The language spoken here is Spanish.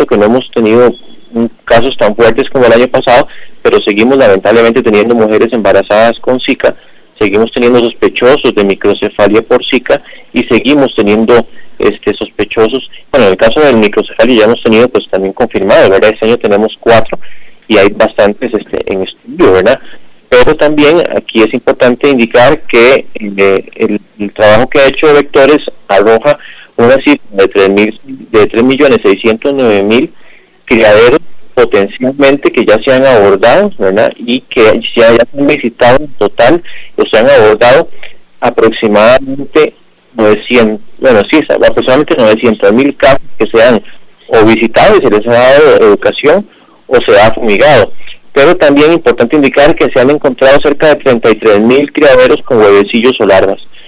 cierto que no hemos tenido casos tan fuertes como el año pasado, pero seguimos lamentablemente teniendo mujeres embarazadas con Zika, seguimos teniendo sospechosos de microcefalia por Zika y seguimos teniendo sospechosos. Bueno, en el caso del microcefalia ya hemos tenido pues también confirmado, ¿verdad? Este año tenemos 4 y hay bastantes en estudio, ¿verdad? Pero también aquí es importante indicar que el trabajo que ha hecho Vectores arroja una cifra de 3.609.000 criaderos potencialmente que ya se han abordado, ¿verdad? Y que ya se han visitado en total, o se han abordado aproximadamente 900.000 casos que se han o visitado y se les ha dado educación o se ha fumigado. Pero también es importante indicar que se han encontrado cerca de 33.000 criaderos con huevecillos o larvas.